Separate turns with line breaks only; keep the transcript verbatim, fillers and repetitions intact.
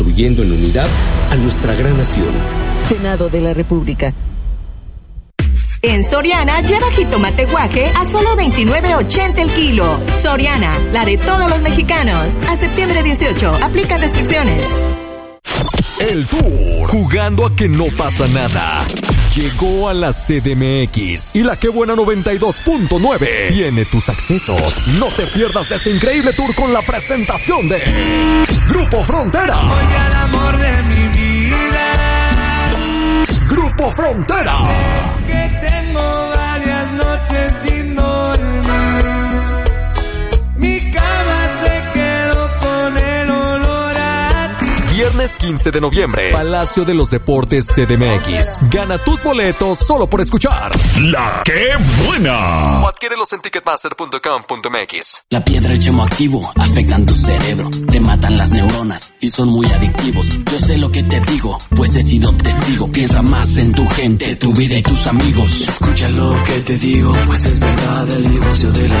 construyendo en unidad a nuestra gran nación.
Senado de la República.
En Soriana, lleva jitomate guaje a solo veintinueve ochenta el kilo. Soriana, la de todos los mexicanos. A septiembre dieciocho, aplica restricciones.
El Tour, jugando a que no pasa nada. Llegó a la C D M X y la Qué Buena noventa y dos punto nueve tiene tus accesos. No te pierdas de este increíble tour con la presentación de Grupo Frontera.
Soy el amor de mi vida.
Grupo Frontera.
Es que tengo varias noches sin dormir. Mi cama se quedó con el olor a ti.
Viernes quince de noviembre, Palacio de los Deportes C D M X. Gana tus boletos solo por escuchar La Qué Buena. O adquiérelos en ticketmaster punto com punto m x.
La piedra y el chemo activo afectan tu cerebro, te matan las neuronas y son muy adictivos. Yo sé lo que te digo, pues he sido testigo. Piensa más en tu gente, tu vida y tus amigos.
Escucha lo que te digo, pues es verdad, el negocio de la